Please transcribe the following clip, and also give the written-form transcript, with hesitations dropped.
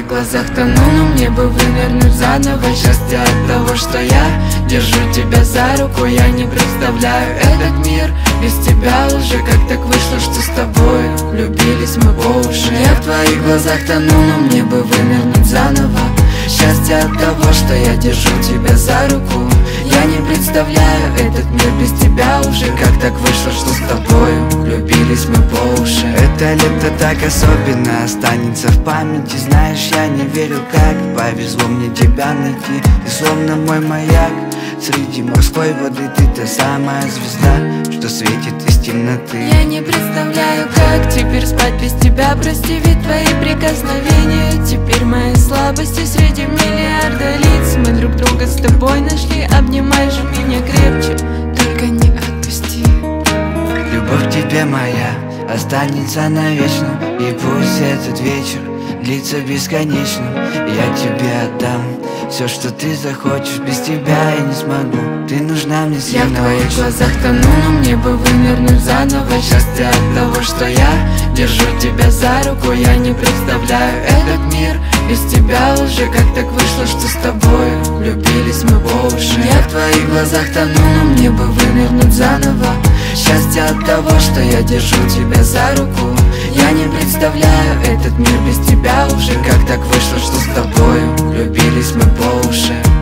твоих глазах тону, но мне бы вынырнуть заново. Счастье от того, что я держу тебя за руку. Я не представляю этот мир без тебя уже. Как так вышло, что с тобой влюбились мы по уши. Я в твоих глазах тону, но мне бы вынырнуть заново. Счастье от того, что я держу тебя за руку. Я не представляю этот мир без тебя уже. Как так вышло, что с тобою влюбились мы по уши. Это лето так особенно останется в памяти. Знаешь, я не верил, как повезло мне тебя найти. Ты словно мой маяк среди морской воды. Ты та самая звезда, что светит из темноты. Я не представляю, как теперь спать без тебя. Прости, ведь твои прикосновения теперь мои слабости среди миллиарда лиц. Мы друг друга с тобой нашли. Обнимай же меня крепче, только не отпусти. Любовь к тебе моя останется навечно. И пусть этот вечер длится бесконечно. Я тебе отдам все, что ты захочешь. Без тебя я не смогу, ты нужна мне Я в сильно твоих очень. глазах тону, но мне бы вынырнуть заново. Счастье от того, что я держу тебя за руку. Я не представляю этот мир без тебя уже. Как так вышло, что с тобой влюбились мы по уши. Я в твоих глазах тону, но мне бы вынырнуть заново. Счастье от того, что я держу тебя за руку. Я не представляю этот мир без тебя уже. Как так вышло, что с тобою влюбились мы по уши.